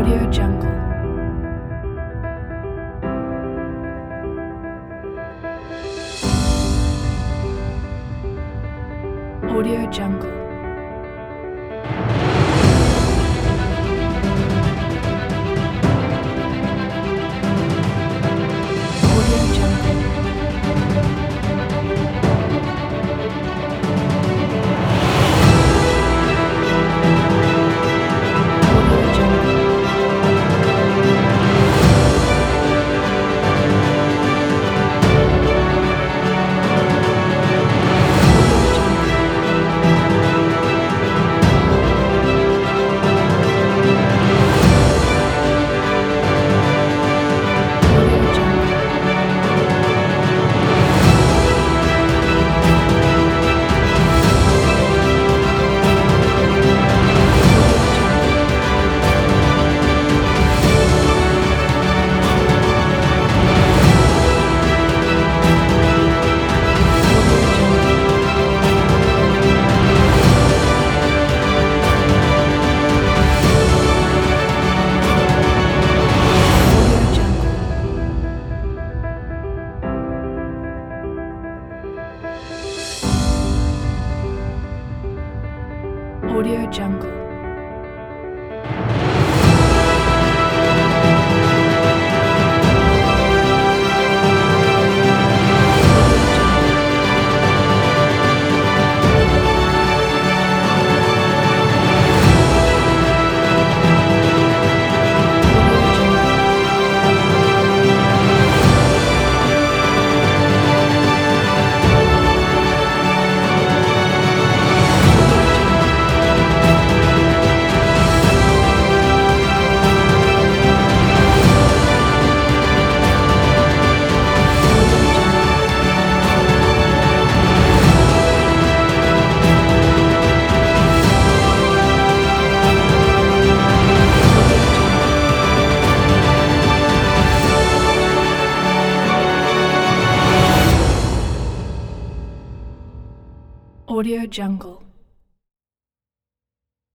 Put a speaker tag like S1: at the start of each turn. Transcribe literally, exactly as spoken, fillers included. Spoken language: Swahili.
S1: Audio Jungle. Audio Jungle. Audio Jungle. Audio Jungle. Audio Jungle. Audio Jungle. Audio Jungle. Audio Jungle. Audio Jungle. Audio Jungle. Audio Jungle. Audio Jungle. Audio Jungle. Audio Jungle. Audio Jungle. Audio Jungle.